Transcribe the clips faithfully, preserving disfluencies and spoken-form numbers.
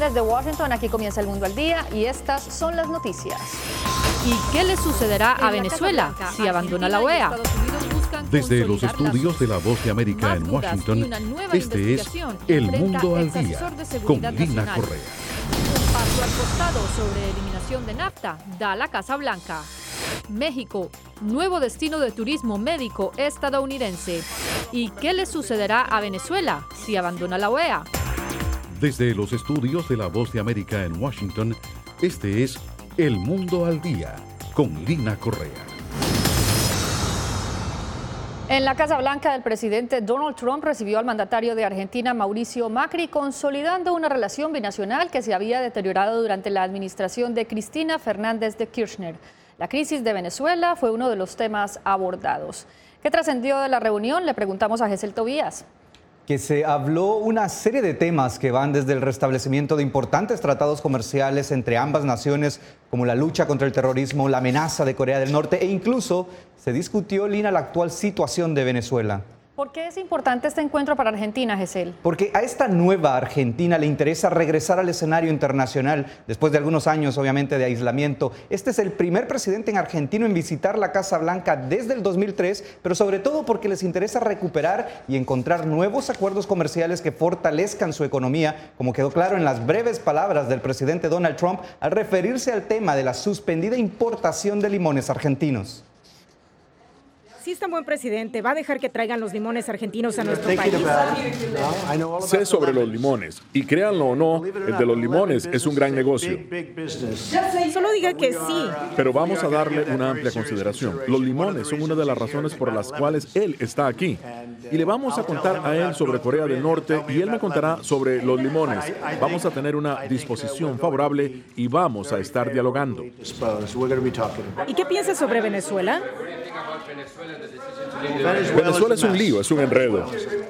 Desde Washington, aquí comienza El Mundo al Día y estas son las noticias. ¿Y qué le sucederá a Venezuela si abandona la O E A? Desde los estudios de La Voz de América en Washington, este es El Mundo al Día con Lina Correa. Un paso al costado sobre eliminación de NAFTA da la Casa Blanca. México, nuevo destino de turismo médico estadounidense. ¿Y qué le sucederá a Venezuela si abandona la O E A? Desde los estudios de La Voz de América en Washington, este es El Mundo al Día con Lina Correa. En la Casa Blanca, el presidente Donald Trump recibió al mandatario de Argentina, Mauricio Macri, consolidando una relación binacional que se había deteriorado durante la administración de Cristina Fernández de Kirchner. La crisis de Venezuela fue uno de los temas abordados. ¿Qué trascendió de la reunión? Le preguntamos a Gesell Tobías. Que se habló una serie de temas que van desde el restablecimiento de importantes tratados comerciales entre ambas naciones, como la lucha contra el terrorismo, la amenaza de Corea del Norte e incluso se discutió, Lina, la actual situación de Venezuela. ¿Por qué es importante este encuentro para Argentina, Gesell? Porque a esta nueva Argentina le interesa regresar al escenario internacional después de algunos años, obviamente, de aislamiento. Este es el primer presidente en argentino en visitar la Casa Blanca desde el dos mil tres, pero sobre todo porque les interesa recuperar y encontrar nuevos acuerdos comerciales que fortalezcan su economía, como quedó claro en las breves palabras del presidente Donald Trump al referirse al tema de la suspendida importación de limones argentinos. Si es tan buen presidente, ¿va a dejar que traigan los limones argentinos a nuestro país? Sé sobre los limones, y créanlo o no, el de los limones es un gran negocio. Solo diga que sí. Pero vamos a darle una amplia consideración. Los limones son una de las razones por las cuales él está aquí. Y le vamos a contar a él sobre Corea del Norte y él me contará sobre los limones. Vamos a tener una disposición favorable y vamos a estar dialogando. ¿Y qué piensa sobre Venezuela? Venezuela es un lío, es un enredo.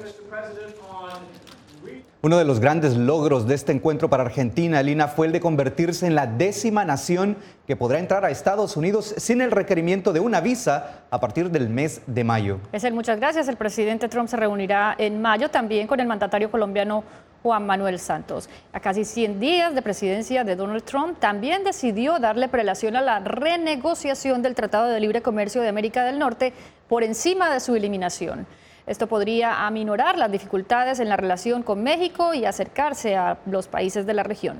Uno de los grandes logros de este encuentro para Argentina, Lina, fue el de convertirse en la décima nación que podrá entrar a Estados Unidos sin el requerimiento de una visa a partir del mes de mayo. Gesell, muchas gracias. El presidente Trump se reunirá en mayo también con el mandatario colombiano Juan Manuel Santos. A casi cien días de presidencia de Donald Trump, también decidió darle prelación a la renegociación del Tratado de Libre Comercio de América del Norte por encima de su eliminación. Esto podría aminorar las dificultades en la relación con México y acercarse a los países de la región.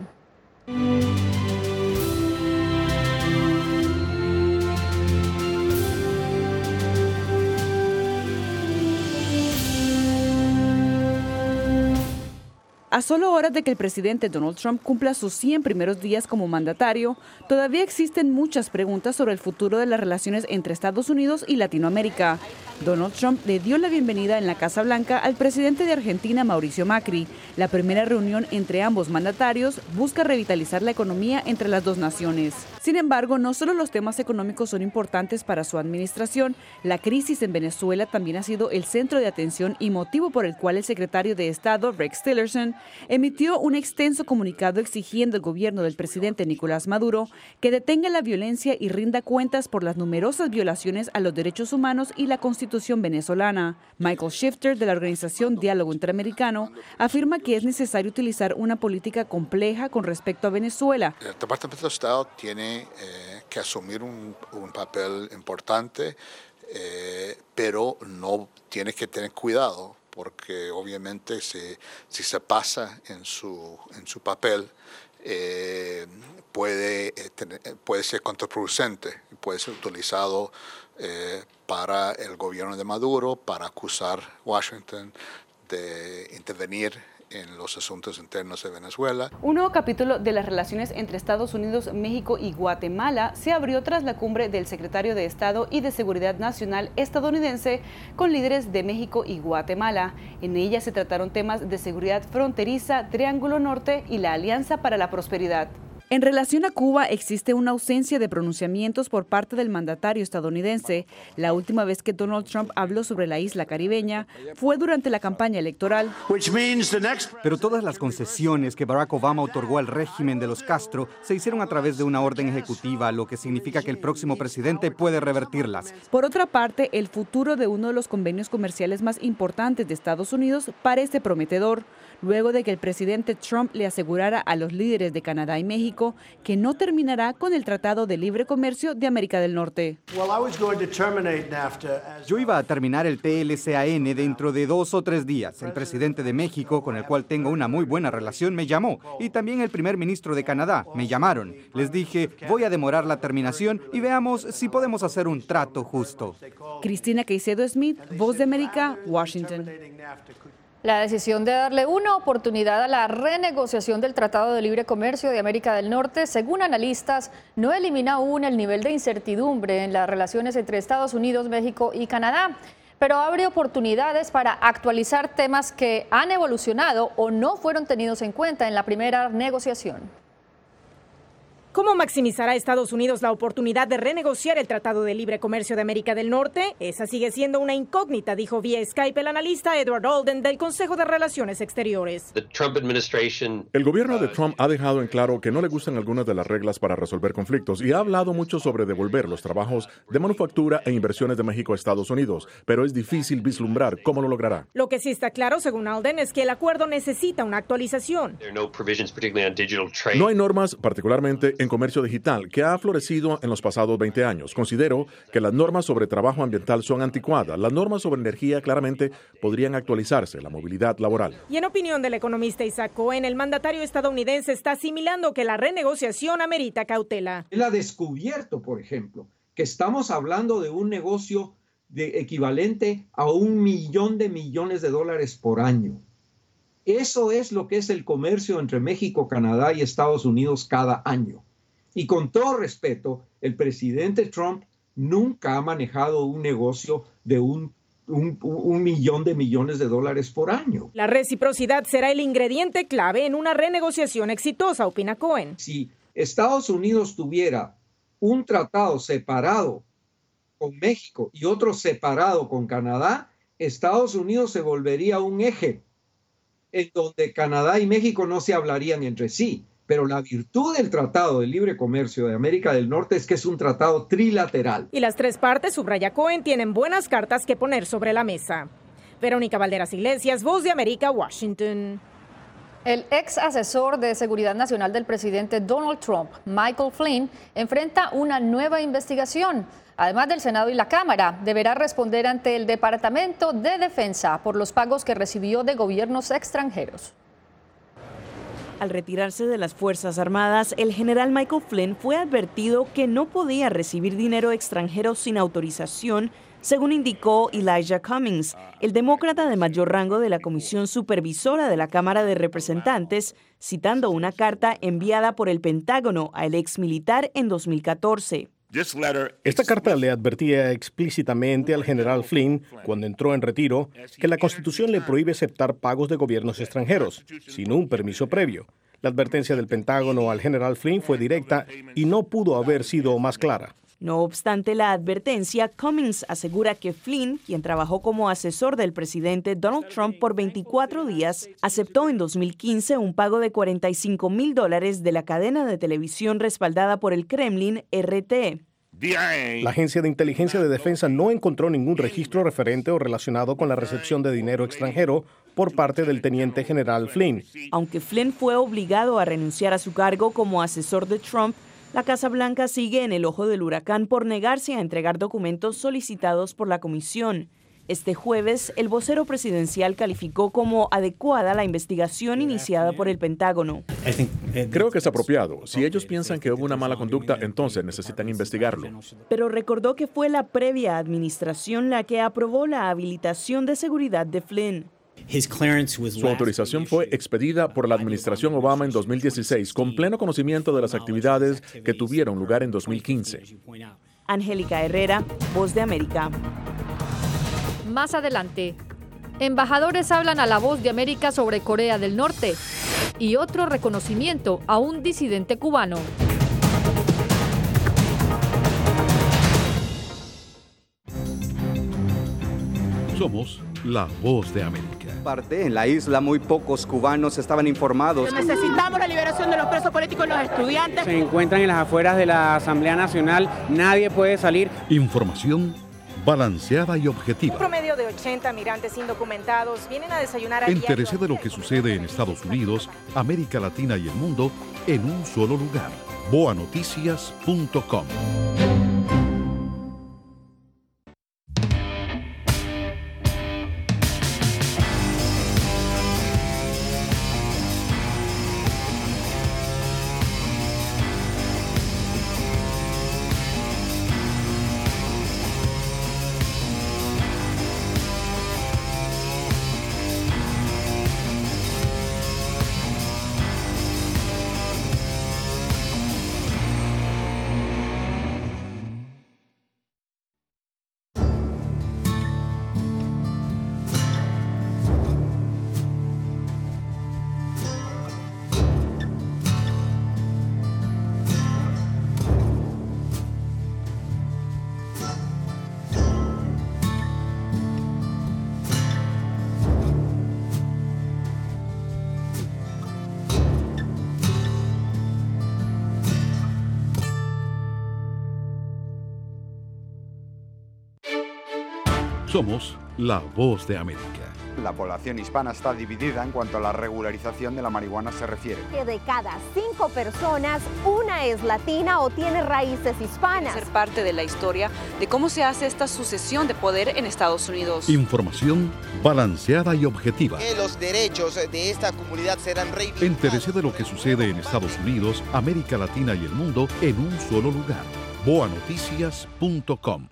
A solo horas de que el presidente Donald Trump cumpla sus cien primeros días como mandatario, todavía existen muchas preguntas sobre el futuro de las relaciones entre Estados Unidos y Latinoamérica. Donald Trump le dio la bienvenida en la Casa Blanca al presidente de Argentina, Mauricio Macri. La primera reunión entre ambos mandatarios busca revitalizar la economía entre las dos naciones. Sin embargo, no solo los temas económicos son importantes para su administración, la crisis en Venezuela también ha sido el centro de atención y motivo por el cual el secretario de Estado, Rex Tillerson, emitió un extenso comunicado exigiendo al gobierno del presidente Nicolás Maduro que detenga la violencia y rinda cuentas por las numerosas violaciones a los derechos humanos y la Constitución venezolana. Michael Shifter, de la organización Diálogo Interamericano, afirma que es necesario utilizar una política compleja con respecto a Venezuela. El Departamento de Estado tiene eh, que asumir un, un papel importante, eh, pero no tiene que tener cuidado, porque obviamente si, si se pasa en su, en su papel, eh, puede, eh, tener, puede ser contraproducente, puede ser utilizado eh, para el gobierno de Maduro, para acusar a Washington de intervenir en los asuntos internos de Venezuela. Un nuevo capítulo de las relaciones entre Estados Unidos, México y Guatemala se abrió tras la cumbre del secretario de Estado y de Seguridad Nacional estadounidense con líderes de México y Guatemala. En ella se trataron temas de seguridad fronteriza, Triángulo Norte y la Alianza para la Prosperidad. En relación a Cuba, existe una ausencia de pronunciamientos por parte del mandatario estadounidense. La última vez que Donald Trump habló sobre la isla caribeña fue durante la campaña electoral. Pero todas las concesiones que Barack Obama otorgó al régimen de los Castro se hicieron a través de una orden ejecutiva, lo que significa que el próximo presidente puede revertirlas. Por otra parte, el futuro de uno de los convenios comerciales más importantes de Estados Unidos parece prometedor. luego de que el presidente Trump le asegurara a los líderes de Canadá y México que no terminará con el Tratado de Libre Comercio de América del Norte. Yo iba a terminar el T L C A N dentro de dos o tres días. El presidente de México, con el cual tengo una muy buena relación, me llamó. Y también el primer ministro de Canadá me llamaron. Les dije, voy a demorar la terminación y veamos si podemos hacer un trato justo. Cristina Caicedo Smith, Voz de América, Washington. La decisión de darle una oportunidad a la renegociación del Tratado de Libre Comercio de América del Norte, según analistas, no elimina aún el nivel de incertidumbre en las relaciones entre Estados Unidos, México y Canadá, pero abre oportunidades para actualizar temas que han evolucionado o no fueron tenidos en cuenta en la primera negociación. ¿Cómo maximizará Estados Unidos la oportunidad de renegociar el Tratado de Libre Comercio de América del Norte? Esa sigue siendo una incógnita, dijo vía Skype el analista Edward Alden del Consejo de Relaciones Exteriores. El gobierno de Trump ha dejado en claro que no le gustan algunas de las reglas para resolver conflictos y ha hablado mucho sobre devolver los trabajos de manufactura e inversiones de México a Estados Unidos, pero es difícil vislumbrar cómo lo logrará. Lo que sí está claro, según Alden, es que el acuerdo necesita una actualización. No hay normas, particularmente en comercio digital, que ha florecido en los pasados veinte años. Considero que las normas sobre trabajo ambiental son anticuadas. Las normas sobre energía claramente podrían actualizarse, la movilidad laboral. Y en opinión del economista Isaac Cohen, el mandatario estadounidense está asimilando que la renegociación amerita cautela. Él ha descubierto, por ejemplo, que estamos hablando de un negocio de equivalente a un millón de millones de dólares por año. Eso es lo que es el comercio entre México, Canadá y Estados Unidos cada año. Y con todo respeto, el presidente Trump nunca ha manejado un negocio de un, un, un millón de millones de dólares por año. La reciprocidad será el ingrediente clave en una renegociación exitosa, opina Cohen. Si Estados Unidos tuviera un tratado separado con México y otro separado con Canadá, Estados Unidos se volvería un eje en donde Canadá y México no se hablarían entre sí. Pero la virtud del Tratado de Libre Comercio de América del Norte es que es un tratado trilateral. Y las tres partes, subraya Cohen, tienen buenas cartas que poner sobre la mesa. Verónica Valderas Iglesias, Voz de América, Washington. El ex asesor de Seguridad Nacional del presidente Donald Trump, Michael Flynn, enfrenta una nueva investigación. Además del Senado y la Cámara, deberá responder ante el Departamento de Defensa por los pagos que recibió de gobiernos extranjeros. Al retirarse de las Fuerzas Armadas, el general Michael Flynn fue advertido que no podía recibir dinero extranjero sin autorización, según indicó Elijah Cummings, el demócrata de mayor rango de la Comisión Supervisora de la Cámara de Representantes, citando una carta enviada por el Pentágono al ex militar en dos mil catorce. Esta carta le advertía explícitamente al general Flynn, cuando entró en retiro, que la Constitución le prohíbe aceptar pagos de gobiernos extranjeros, sin un permiso previo. La advertencia del Pentágono al general Flynn fue directa y no pudo haber sido más clara. No obstante la advertencia, Cummings asegura que Flynn, quien trabajó como asesor del presidente Donald Trump por veinticuatro días, aceptó en dos mil quince un pago de cuarenta y cinco mil dólares de la cadena de televisión respaldada por el Kremlin, R T. La Agencia de Inteligencia de Defensa no encontró ningún registro referente o relacionado con la recepción de dinero extranjero por parte del teniente general Flynn. Aunque Flynn fue obligado a renunciar a su cargo como asesor de Trump, la Casa Blanca sigue en el ojo del huracán por negarse a entregar documentos solicitados por la comisión. Este jueves, el vocero presidencial calificó como adecuada la investigación iniciada por el Pentágono. Creo que es apropiado. Si ellos piensan que hubo una mala conducta, entonces necesitan investigarlo. Pero recordó que fue la previa administración la que aprobó la habilitación de seguridad de Flynn. Su autorización fue expedida por la administración Obama en dos mil dieciséis, con pleno conocimiento de las actividades que tuvieron lugar en dos mil quince. Angélica Herrera, Voz de América. Más adelante, embajadores hablan a La Voz de América sobre Corea del Norte y otro reconocimiento a un disidente cubano. Somos La Voz de América. Parte en la isla, muy pocos cubanos estaban informados. Necesitamos la liberación de los presos políticos y los estudiantes. Se encuentran en las afueras de la Asamblea Nacional, nadie puede salir. Información balanceada y objetiva. Un promedio de ochenta migrantes indocumentados vienen a desayunar a diario. Entérese de lo que sucede en Estados Unidos, América Latina y el mundo en un solo lugar. boa noticias punto com. Somos la voz de América. La población hispana está dividida en cuanto a la regularización de la marihuana se refiere. Que de cada cinco personas, una es latina o tiene raíces hispanas. Ser parte de la historia de cómo se hace esta sucesión de poder en Estados Unidos. Información balanceada y objetiva. Que los derechos de esta comunidad serán reivindicados. Entérese de lo que sucede en Estados Unidos, América Latina y el mundo en un solo lugar. boa noticias punto com.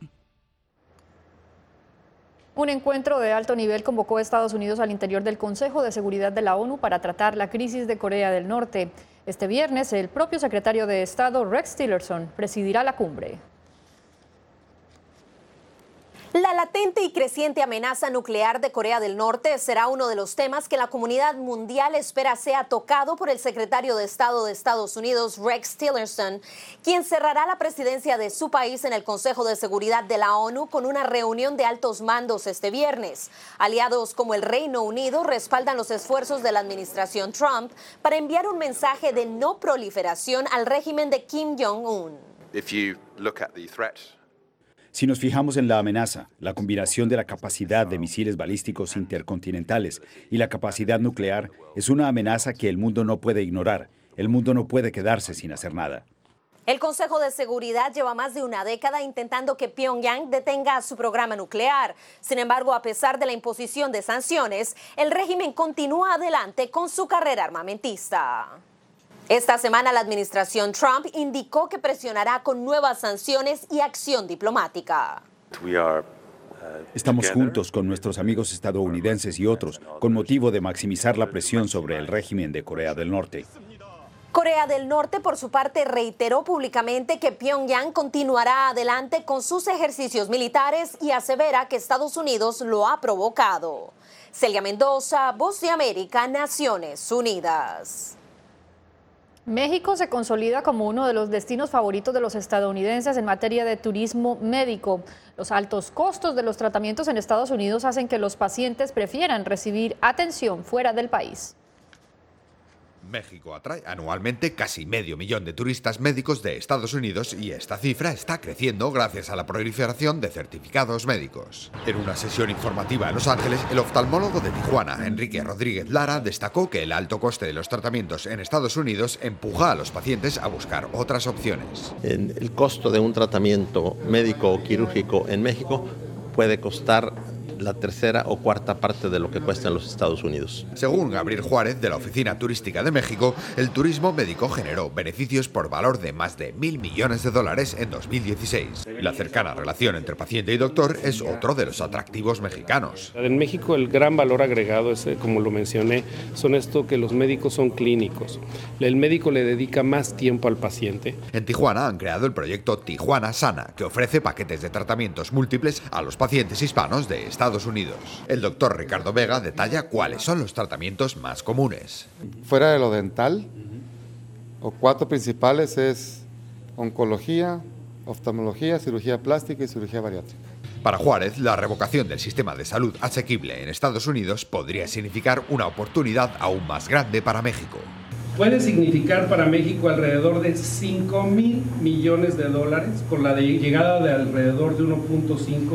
Un encuentro de alto nivel convocó a Estados Unidos al interior del Consejo de Seguridad de la ONU para tratar la crisis de Corea del Norte. Este viernes, el propio secretario de Estado, Rex Tillerson, presidirá la cumbre. La latente y creciente amenaza nuclear de Corea del Norte será uno de los temas que la comunidad mundial espera sea tocado por el secretario de Estado de Estados Unidos, Rex Tillerson, quien cerrará la presidencia de su país en el Consejo de Seguridad de la ONU con una reunión de altos mandos este viernes. Aliados como el Reino Unido respaldan los esfuerzos de la administración Trump para enviar un mensaje de no proliferación al régimen de Kim Jong-un. If you look at the threat, Si nos fijamos en la amenaza, la combinación de la capacidad de misiles balísticos intercontinentales y la capacidad nuclear es una amenaza que el mundo no puede ignorar. El mundo no puede quedarse sin hacer nada. El Consejo de Seguridad lleva más de una década intentando que Pyongyang detenga su programa nuclear. Sin embargo, a pesar de la imposición de sanciones, el régimen continúa adelante con su carrera armamentista. Esta semana la administración Trump indicó que presionará con nuevas sanciones y acción diplomática. Estamos juntos con nuestros amigos estadounidenses y otros con motivo de maximizar la presión sobre el régimen de Corea del Norte. Corea del Norte, por su parte, reiteró públicamente que Pyongyang continuará adelante con sus ejercicios militares y asevera que Estados Unidos lo ha provocado. Celia Mendoza, Voz de América, Naciones Unidas. México se consolida como uno de los destinos favoritos de los estadounidenses en materia de turismo médico. Los altos costos de los tratamientos en Estados Unidos hacen que los pacientes prefieran recibir atención fuera del país. México atrae anualmente casi medio millón de turistas médicos de Estados Unidos y esta cifra está creciendo gracias a la proliferación de certificados médicos. En una sesión informativa en Los Ángeles, el oftalmólogo de Tijuana, Enrique Rodríguez Lara, destacó que el alto coste de los tratamientos en Estados Unidos empuja a los pacientes a buscar otras opciones. El costo de un tratamiento médico o quirúrgico en México puede costar la tercera o cuarta parte de lo que cuesta en los Estados Unidos. Según Gabriel Juárez, de la Oficina Turística de México, el turismo médico generó beneficios por valor de más de mil millones de dólares en dos mil dieciséis. La cercana relación entre paciente y doctor es otro de los atractivos mexicanos. En México el gran valor agregado es, como lo mencioné, son esto que los médicos son clínicos. El médico le dedica más tiempo al paciente. En Tijuana han creado el proyecto Tijuana Sana, que ofrece paquetes de tratamientos múltiples a los pacientes hispanos de Estados Unidos. El doctor Ricardo Vega detalla cuáles son los tratamientos más comunes. Fuera de lo dental, los cuatro principales es oncología, oftalmología, cirugía plástica y cirugía bariátrica. Para Juárez, la revocación del sistema de salud asequible en Estados Unidos podría significar una oportunidad aún más grande para México. Puede significar para México alrededor de cinco mil millones de dólares por la de llegada de alrededor de uno punto cinco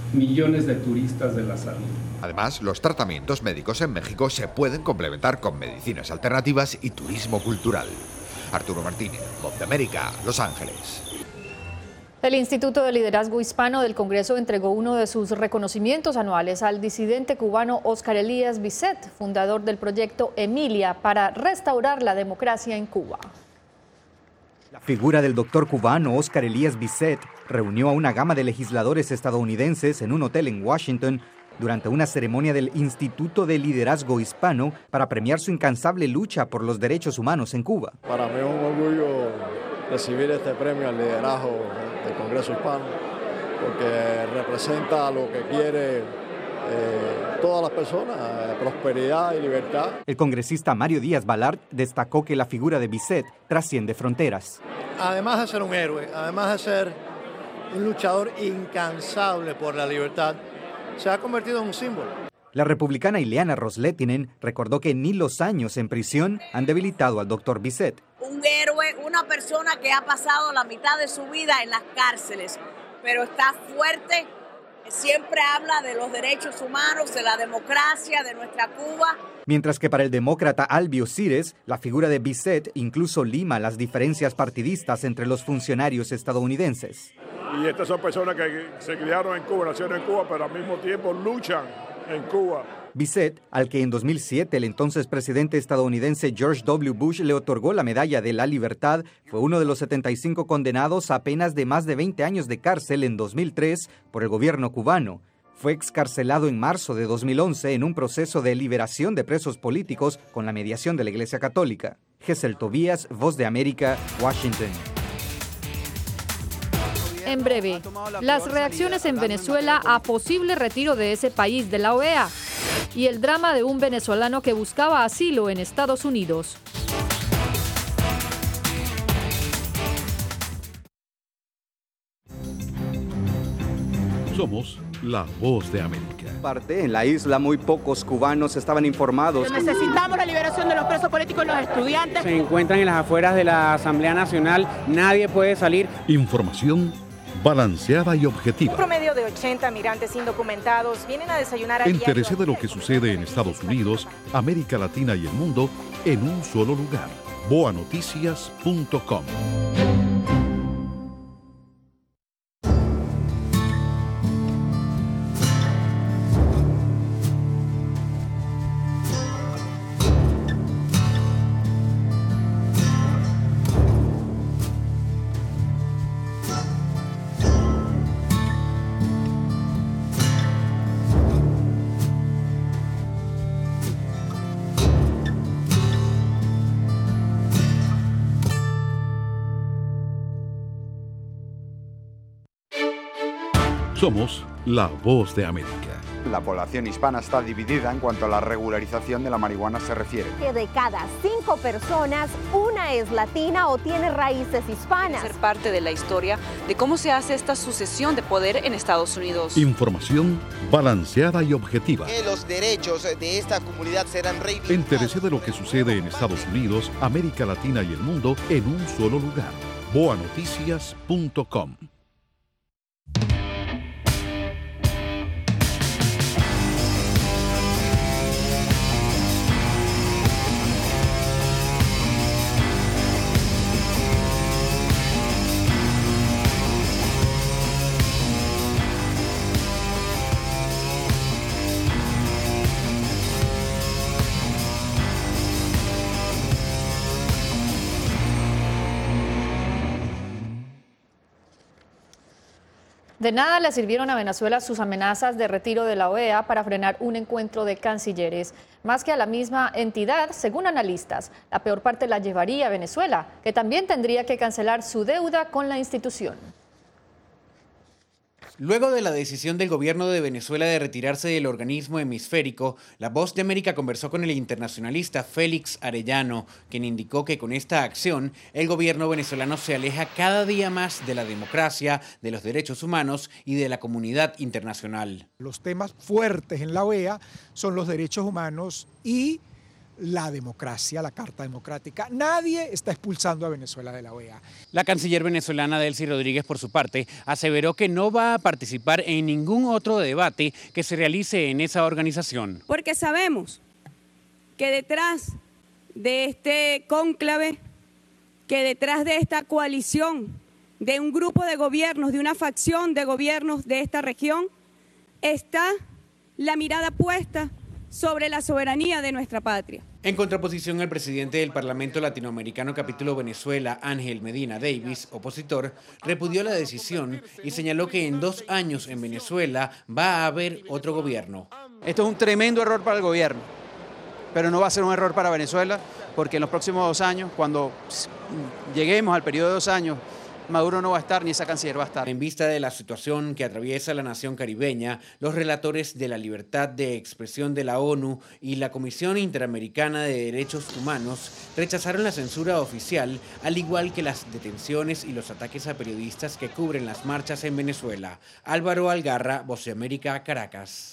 millones de turistas de la salud. Además, los tratamientos médicos en México se pueden complementar con medicinas alternativas y turismo cultural. Arturo Martínez, Voz de América, Los Ángeles. El Instituto de Liderazgo Hispano del Congreso entregó uno de sus reconocimientos anuales al disidente cubano Óscar Elías Bisset, fundador del proyecto Emilia para restaurar la democracia en Cuba. La figura del doctor cubano Óscar Elías Bisset reunió a una gama de legisladores estadounidenses en un hotel en Washington durante una ceremonia del Instituto de Liderazgo Hispano para premiar su incansable lucha por los derechos humanos en Cuba. Para mí es un orgullo recibir este premio al liderazgo del Congreso Hispano, porque representa lo que quiere eh, todas las personas, eh, prosperidad y libertad. El congresista Mario Díaz Balart destacó que la figura de Bisset trasciende fronteras. Además de ser un héroe, además de ser un luchador incansable por la libertad, se ha convertido en un símbolo. La republicana Ileana Ros-Lehtinen recordó que ni los años en prisión han debilitado al doctor Bisset. Un héroe, una persona que ha pasado la mitad de su vida en las cárceles, pero está fuerte, siempre habla de los derechos humanos, de la democracia, de nuestra Cuba. Mientras que para el demócrata Albio Cires, la figura de Bisset incluso lima las diferencias partidistas entre los funcionarios estadounidenses. Y estas son personas que se criaron en Cuba, nacieron en Cuba, pero al mismo tiempo luchan en Cuba. Bisset, al que en dos mil siete el entonces presidente estadounidense George W. Bush le otorgó la Medalla de la Libertad, fue uno de los setenta y cinco condenados a penas de más de veinte años de cárcel en dos mil tres por el gobierno cubano. Fue excarcelado en marzo de dos mil once en un proceso de liberación de presos políticos con la mediación de la Iglesia Católica. Gesell Tobías, Voz de América, Washington. En breve, las reacciones en Venezuela a posible retiro de ese país de la O E A y el drama de un venezolano que buscaba asilo en Estados Unidos. Somos la Voz de América. Parte en la isla muy pocos cubanos estaban informados. Necesitamos la liberación de los presos políticos y los estudiantes. Se encuentran en las afueras de la Asamblea Nacional, nadie puede salir. Información balanceada y objetiva. Un promedio de ochenta migrantes indocumentados vienen a desayunar a Entérese de lo que sucede en Estados Unidos, América Latina y el mundo en un solo lugar. boa noticias punto com. Somos la Voz de América. La población hispana está dividida en cuanto a la regularización de la marihuana se refiere. Que de cada cinco personas, una es latina o tiene raíces hispanas. Ser parte de la historia de cómo se hace esta sucesión de poder en Estados Unidos. Información balanceada y objetiva. Que los derechos de esta comunidad serán reivindicados. Entérese de lo que sucede en Estados Unidos, América Latina y el mundo en un solo lugar. boa noticias punto com. De nada le sirvieron a Venezuela sus amenazas de retiro de la O E A para frenar un encuentro de cancilleres. Más que a la misma entidad, según analistas, la peor parte la llevaría Venezuela, que también tendría que cancelar su deuda con la institución. Luego de la decisión del gobierno de Venezuela de retirarse del organismo hemisférico, La Voz de América conversó con el internacionalista Félix Arellano, quien indicó que con esta acción el gobierno venezolano se aleja cada día más de la democracia, de los derechos humanos y de la comunidad internacional. Los temas fuertes en la O E A son los derechos humanos y la democracia, la Carta Democrática. Nadie está expulsando a Venezuela de la O E A. La canciller venezolana Delcy Rodríguez, por su parte, aseveró que no va a participar en ningún otro debate que se realice en esa organización. Porque sabemos que detrás de este cónclave, que detrás de esta coalición, de un grupo de gobiernos, de una facción de gobiernos de esta región, está la mirada puesta sobre la soberanía de nuestra patria. En contraposición, el presidente del Parlamento Latinoamericano Capítulo Venezuela, Ángel Medina Davis, opositor, repudió la decisión y señaló que en dos años en Venezuela va a haber otro gobierno. Esto es un tremendo error para el gobierno, pero no va a ser un error para Venezuela, porque en los próximos dos años, cuando lleguemos al periodo de dos años, Maduro no va a estar ni esa canciller va a estar. En vista de la situación que atraviesa la nación caribeña, los relatores de la libertad de expresión de la ONU y la Comisión Interamericana de Derechos Humanos rechazaron la censura oficial, al igual que las detenciones y los ataques a periodistas que cubren las marchas en Venezuela. Álvaro Algarra, Voz de América, Caracas.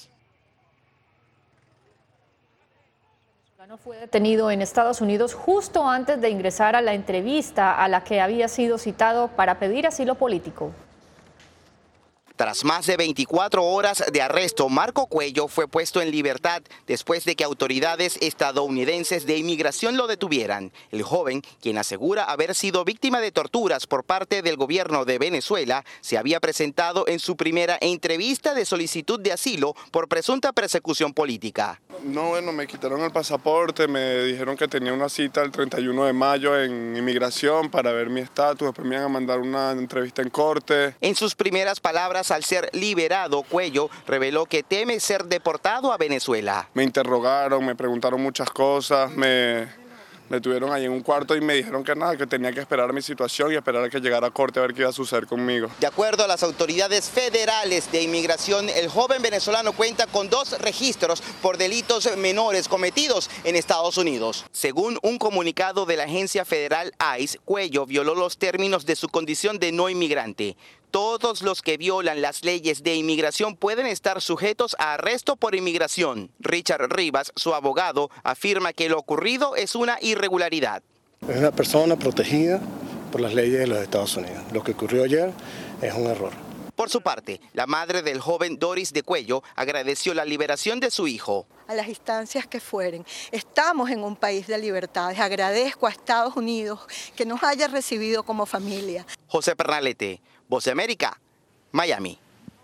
Fue detenido en Estados Unidos justo antes de ingresar a la entrevista a la que había sido citado para pedir asilo político. Tras más de veinticuatro horas de arresto, Marco Cuello fue puesto en libertad después de que autoridades estadounidenses de inmigración lo detuvieran. El joven, quien asegura haber sido víctima de torturas por parte del gobierno de Venezuela, se había presentado en su primera entrevista de solicitud de asilo por presunta persecución política. No, bueno, me quitaron el pasaporte, me dijeron que tenía una cita el treinta y uno de mayo en inmigración para ver mi estatus, después me iban a mandar una entrevista en corte. En sus primeras palabras, al ser liberado, Cuello reveló que teme ser deportado a Venezuela. Me interrogaron, me preguntaron muchas cosas, me, me tuvieron ahí en un cuarto y me dijeron que nada, que tenía que esperar mi situación y esperar a que llegara a corte a ver qué iba a suceder conmigo. De acuerdo a las autoridades federales de inmigración, el joven venezolano cuenta con dos registros por delitos menores cometidos en Estados Unidos. Según un comunicado de la agencia federal I C E, Cuello violó los términos de su condición de no inmigrante. Todos los que violan las leyes de inmigración pueden estar sujetos a arresto por inmigración. Richard Rivas, su abogado, afirma que lo ocurrido es una irregularidad. Es una persona protegida por las leyes de los Estados Unidos. Lo que ocurrió ayer es un error. Por su parte, la madre del joven Doris de Cuello agradeció la liberación de su hijo. A las instancias que fueren. Estamos en un país de libertades. Agradezco a Estados Unidos que nos haya recibido como familia. José Pernalete, Voz de América, Miami.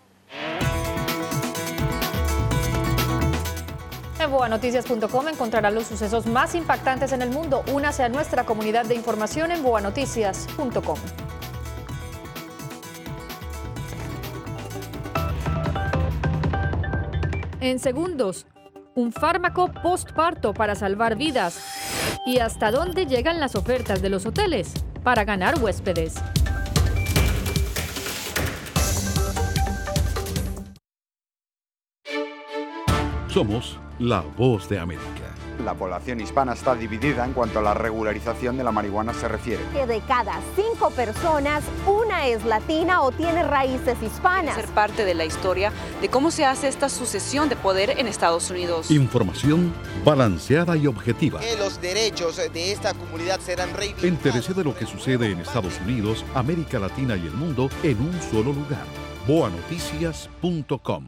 En boa noticias punto com encontrará los sucesos más impactantes en el mundo. Únase a nuestra comunidad de información en boa noticias punto com. En segundos, un fármaco postparto para salvar vidas. ¿Y hasta dónde llegan las ofertas de los hoteles para ganar huéspedes? Somos la Voz de América. La población hispana está dividida en cuanto a la regularización de la marihuana se refiere. Que de cada cinco personas, una es latina o tiene raíces hispanas. Ser parte de la historia de cómo se hace esta sucesión de poder en Estados Unidos. Información balanceada y objetiva. Que los derechos de esta comunidad serán reivindicados. Entérese de lo que sucede en Estados Unidos, América Latina y el mundo en un solo lugar. boa noticias punto com.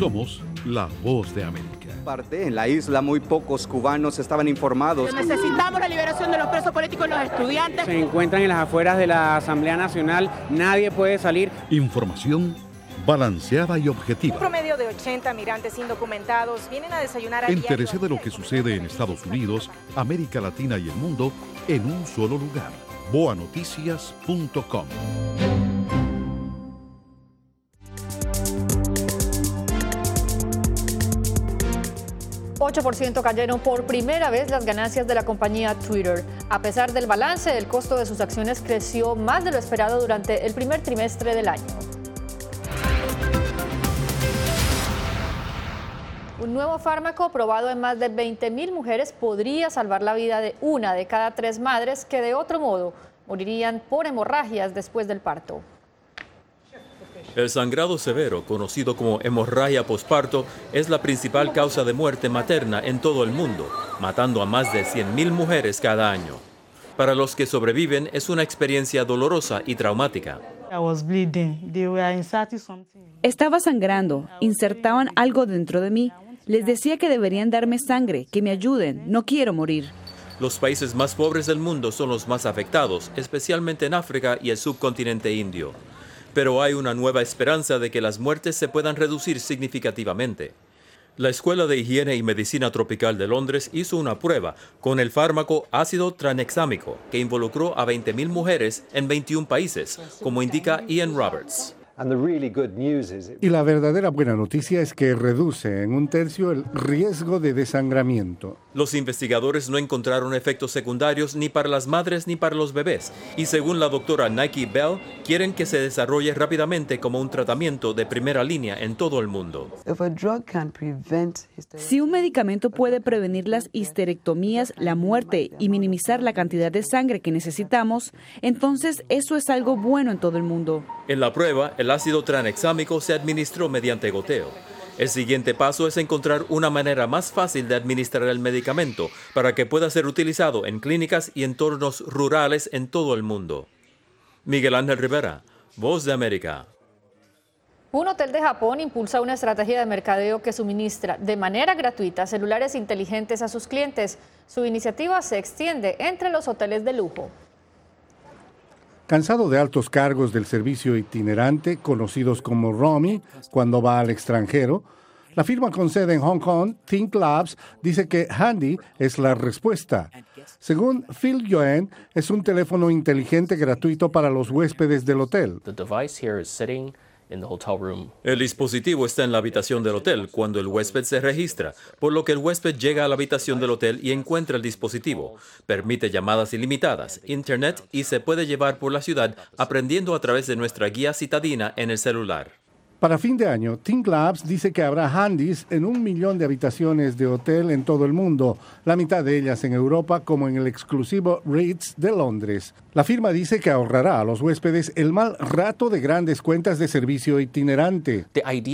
Somos la voz de América. Parte en la isla muy pocos cubanos estaban informados. Necesitamos la liberación de los presos políticos y los estudiantes. Se encuentran en las afueras de la Asamblea Nacional, nadie puede salir. Información balanceada y objetiva. Un promedio de ochenta migrantes indocumentados vienen a desayunar a Entérese de lo que sucede en Estados Unidos, América Latina y el mundo en un solo lugar. boa noticias punto com. ocho por ciento cayeron por primera vez las ganancias de la compañía Twitter. A pesar del balance, el costo de sus acciones creció más de lo esperado durante el primer trimestre del año. Un nuevo fármaco probado en más de veinte mil mujeres podría salvar la vida de una de cada tres madres que de otro modo morirían por hemorragias después del parto. El sangrado severo, conocido como hemorragia posparto, es la principal causa de muerte materna en todo el mundo, matando a más de cien mil mujeres cada año. Para los que sobreviven es una experiencia dolorosa y traumática. Estaba sangrando, insertaban algo dentro de mí. Les decía que deberían darme sangre, que me ayuden, no quiero morir. Los países más pobres del mundo son los más afectados, especialmente en África y el subcontinente indio. Pero hay una nueva esperanza de que las muertes se puedan reducir significativamente. La Escuela de Higiene y Medicina Tropical de Londres hizo una prueba con el fármaco ácido tranexámico que involucró a veinte mil mujeres en veintiún países, como indica Ian Roberts. Y la verdadera buena noticia es que reduce en un tercio el riesgo de desangramiento. Los investigadores no encontraron efectos secundarios ni para las madres ni para los bebés. Y según la doctora Nikki Bell, quieren que se desarrolle rápidamente como un tratamiento de primera línea en todo el mundo. Si un medicamento puede prevenir las histerectomías, la muerte y minimizar la cantidad de sangre que necesitamos, entonces eso es algo bueno en todo el mundo. En la prueba, el ácido tranexámico se administró mediante goteo. El siguiente paso es encontrar una manera más fácil de administrar el medicamento para que pueda ser utilizado en clínicas y entornos rurales en todo el mundo. Miguel Ángel Rivera, Voz de América. Un hotel de Japón impulsa una estrategia de mercadeo que suministra de manera gratuita celulares inteligentes a sus clientes. Su iniciativa se extiende entre los hoteles de lujo. Cansado de altos cargos del servicio itinerante, conocidos como roaming, cuando va al extranjero, la firma con sede en Hong Kong, Think Labs, dice que Handy es la respuesta. Según Phil Yuen, es un teléfono inteligente gratuito para los huéspedes del hotel. El dispositivo está en la habitación del hotel cuando el huésped se registra, por lo que el huésped llega a la habitación del hotel y encuentra el dispositivo. Permite llamadas ilimitadas, internet y se puede llevar por la ciudad aprendiendo a través de nuestra guía citadina en el celular. Para fin de año, Think Labs dice que habrá Handys en un millón de habitaciones de hotel en todo el mundo, la mitad de ellas en Europa, como en el exclusivo Ritz de Londres. La firma dice que ahorrará a los huéspedes el mal rato de grandes cuentas de servicio itinerante.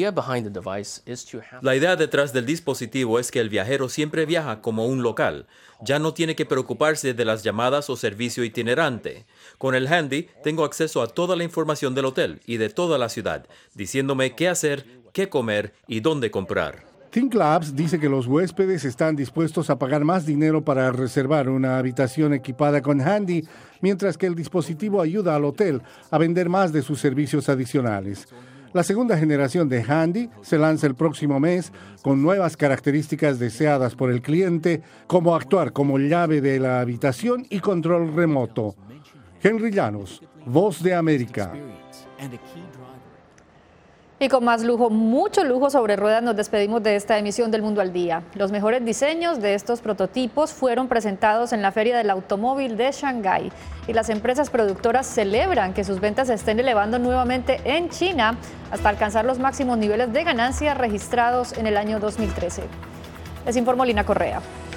La idea detrás del dispositivo es que el viajero siempre viaja como un local. Ya no tiene que preocuparse de las llamadas o servicio itinerante. Con el Handy tengo acceso a toda la información del hotel y de toda la ciudad, diciéndome qué hacer, qué comer y dónde comprar. Think Labs dice que los huéspedes están dispuestos a pagar más dinero para reservar una habitación equipada con Handy, mientras que el dispositivo ayuda al hotel a vender más de sus servicios adicionales. La segunda generación de Handy se lanza el próximo mes con nuevas características deseadas por el cliente, como actuar como llave de la habitación y control remoto. Henry Llanos, Voz de América. Y con más lujo, mucho lujo sobre ruedas, nos despedimos de esta emisión del Mundo al Día. Los mejores diseños de estos prototipos fueron presentados en la Feria del Automóvil de Shanghái y las empresas productoras celebran que sus ventas se estén elevando nuevamente en China hasta alcanzar los máximos niveles de ganancia registrados en el año dos mil trece. Les informó Lina Correa.